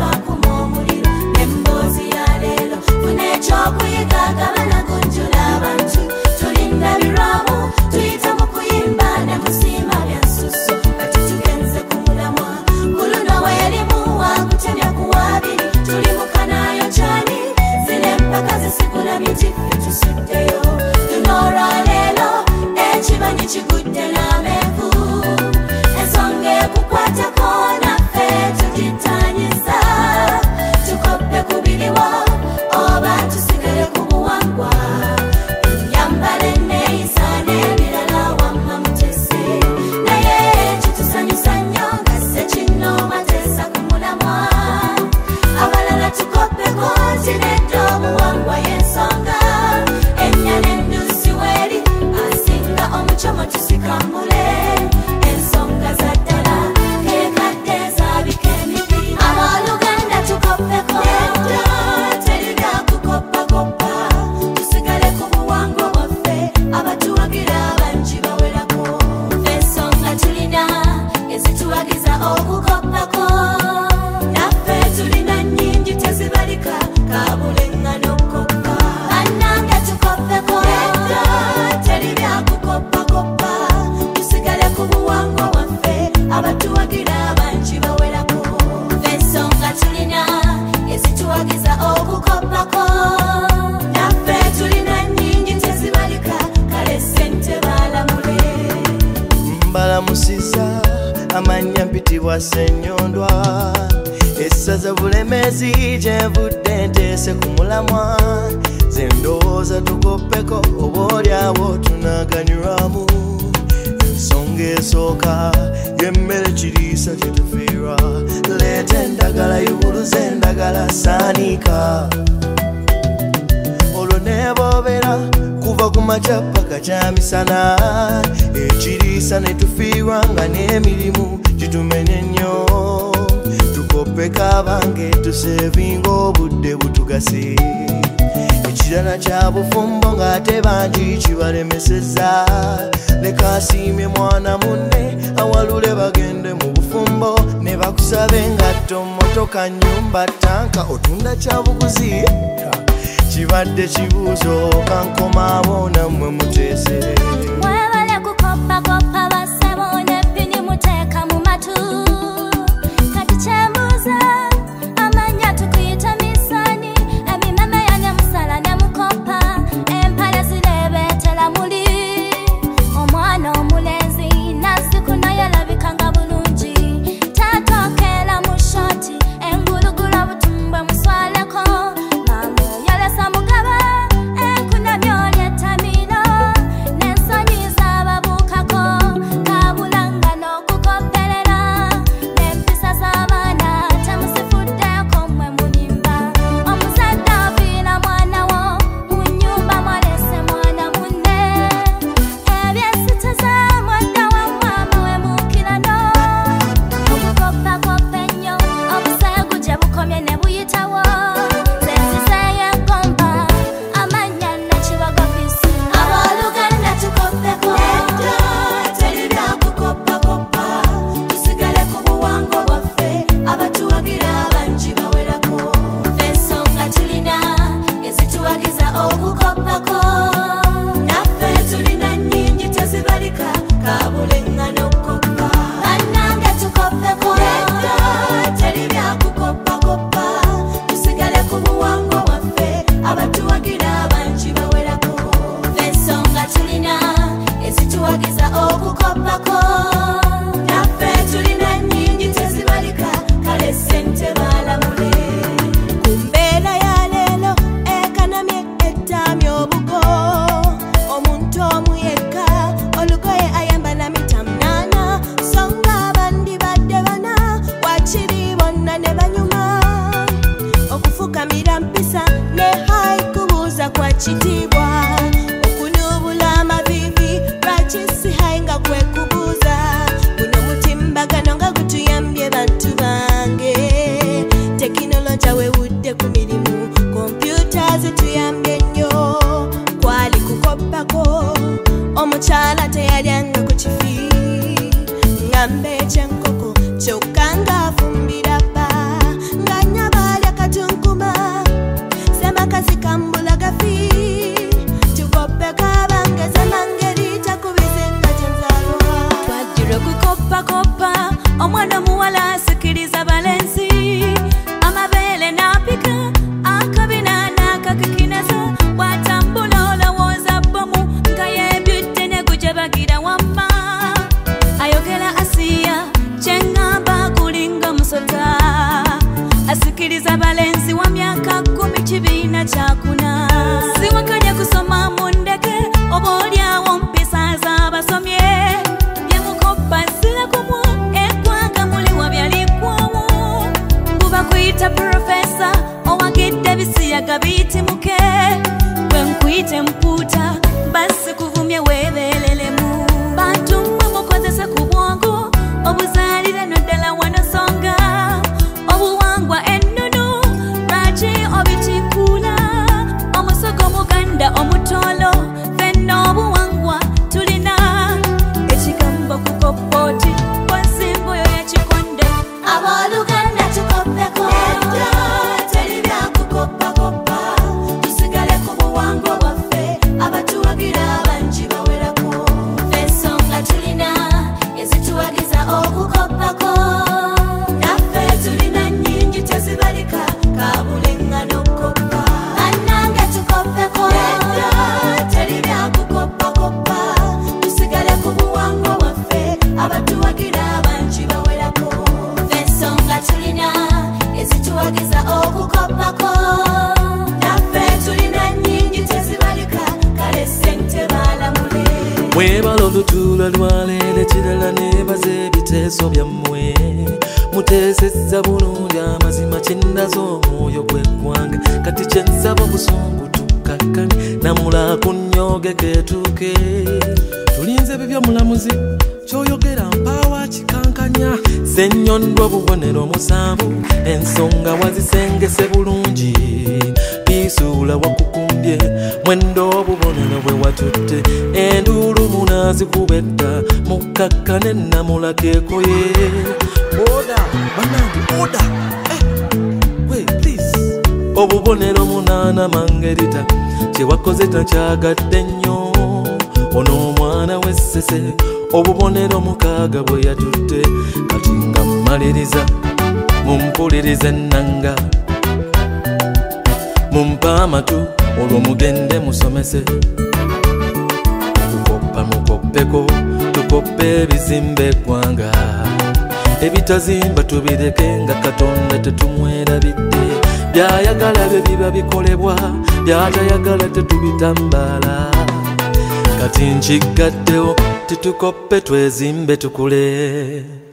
twakuma omuliro n'emboozi ya leero funa ekyokuyiga gabana gunjula abantu tulinda birwamu tuyita mu kuyimba ne musiima byansusso kati tugenze ku mulamwa ku luno weerimu wakutemya ku wabiri tuli mu kanaayo cyani zile empaka zisigula miti ffe tusuddeyo luno olwaleero ekibanyi kigudde n'amenvu ensonga ekukwatako naffe tugitanyiza tukoppe ku biriwo oba tusigale ku buwangwa enyambala enneeyisa n'ebirala wamma mutese naye kitusanyusa nnyo nga ssekinnooma teesa ku mulamwa abalala tukoppeko tinedde obuwangwa y'ensonga ennya n'ennusi weeri asinga omucomo tusikambule ensonga za ddala kekadde zaabika emipiira abooluganda tukoppeko teri byakukoppakoppa tusigale ku buwangwa bwaffe abatuwagira bangi bawerako ensonga tulina ezituwagiza okukoppako naffe tulina nnyingi tezibalika kabuleŋŋana okukoppa bannange tukoppeko teri byakukoppakoppa tusigale ku buwangwa bwaffe abatuwagira bangi bawerako ensonga tulina ezituwagiza okukoppako naffe tulina nnyingi tezibalika kale ssente baalamule mbalamusiza amanya mpitibwa Ssenyondwa essaza Bulemeezi gyenvudde nteese ku mulamwa ze ndowooza tukoppeko oboolyawo tunaganyulwamu ensonga esooka y'emmere kiriisa tetufiirwa leeta endagala yibuluza endagala saanika olwo neeboobera kuva ku makya paka kyamisana ekiriisa ne tufiirwa nga n'emirimu gitumenye nnyo tukoppeko abange tuseevinga obudde butugase ekirala kya bufumbo ng'ate bangi kibalemesezza leka asiimye mwana munne awalule bagende mu bufumbo ne bakusaba engatto mmotoka nnyumba tanka otunda kyabuguzi kibadde kibuuzo kankomabo nammwe muteese mwebale kukoppakoppa bassebo n'ebbini muteeka mu matu kati kyembuuza amanya tukuyita misaani emimemeya ne musala ne mukoppa empale zireebeetera muli omwana omulenzi naziku naye alabikanga bulungi tatookeera mu shoti engulugula butumbwe muswaleko mamuyolesa mugaba enkuna byolyetamiro n'ensonyi z'ababuukako kabulanga n'okukopperera n'empisa z'abaana temusifuddeko mmwe mulimba omuzadde afiira mwana wo mu nnyumba mwalese mwana munne ebyesiteza mwadda wa mwama we muukirano okukoppakoppa ennyo obuseegu gye bukomye ne buyitawo zenziseeyo eggomba amanya nakibaga fisi abooluganda tukoppeko teri byakukoppakoppa tusigale ku buwangwa bwaffe abatuwagira bangi bawerako ensonga tulina ezituwagiza okukoppako naffe tulina nnyingi tezibalika kabuleŋŋana okukoppa bannange tukoppeko teri byakukoppakoppa tusigale ku buwangwa bwaffe abatuwagira bangi bawerako ensonga tulina ezituwagiza okukoppako naffe tulina nnyingi tezibalika kale ssente baalamule ku mbeera ya leero ekanamye ettaamya obugo omuntu omu yekka olugoye ayambala mita 8 so nga abandi badde bana wakiri bonna ne banyuma okufukamira mpisa ne hayi kubuuza kwa kitiibwa okunuubula amavivi lwaki si hayi nga kwe kubuuza guno mutimbagano nga gutuyambye bantu bange tekinoloja wewudde ku mirimu kompyuta zituyambye nnyo kwali kukoppako omukyala teyalyanga ku kifi ng'ambe ekyenkoko kyokka ng'afumbira bba ng'anya Okubiriza balenzi wa myaka 10 kibiina kyakuna. Siwakanya kusoma mu ndeke oba olyawo mpisa z'abasomye. Bye mukopa silakumu eggwanga muliwa byalikwamu. Buba kuyita profesa owagidde bisiyaga biyitimuke. Bwe nkuyite mpuuta basi kuvumye weebeereremu. Bantu mmwe mukozese ku bwongo obuzaalire n'oddala wanosonga. Obuwangwa ennunu lwaki obitikula. Omusogo muganda omutolo fenna obuwangwa tulina. Ekigambo ku koppooti kwa nsingo yo y'ekikonde. Abooluganda tukoppeko edda teri byakukoppakoppa. Tusigale ku buwangwa bwaffe abatuwagira bangi bawerako. Ffe ensonga tulina ezituwagiza okukoppako. Naffe tulina nnyingi tezibalika kabuleŋŋana okukoppa. Bannange tukoppeko edda teri byakukoppakoppa. Tusigale ku buwangwa bwaffe abatuwagira bangi bawerako. Ffe ensonga tulina ezituwagiza okukoppako. Naffe tulina nnyingi tezibalika kale ssente baalamule. Mwebala olutuula lwaleero ekirala neebaza ebiteeso byammwe. Muteesezza bulungi amazima kindaza omwoyo gw'eggwanga. Kati kye nsaba obusungu tukakkane namula kunnyoge keetuuke. Tulinze bibyomulamuzi kyoyogera mpaawa kikankanya. Ssennyondwa obubonero 7 ensonga wazisengese bulungi. Biisuula wakukumbye mwendo obubonero bwe watutte. Enduulu munaazikubetta mukkakkane namula keekoye. Oda bannange oda wait please. Obubonero 8 mangerita kyewakoze takyagadde nnyo. Ono omwana w'essese obubonero 6 bwe yatutte. Kati nga mmaliriza mumpulirize ennanga. Mumpa amatu olwo mugende musomese. Kukoppa mukoppeko tukoppe ebizimba eggwanga. Ebitazimba tubireke nga Katonda tetumwerabidde. Byayagala bye biba bikolebwa, byatayagala tetubitambala. Kati nkigaddewo titukoppe twezimbe tukule.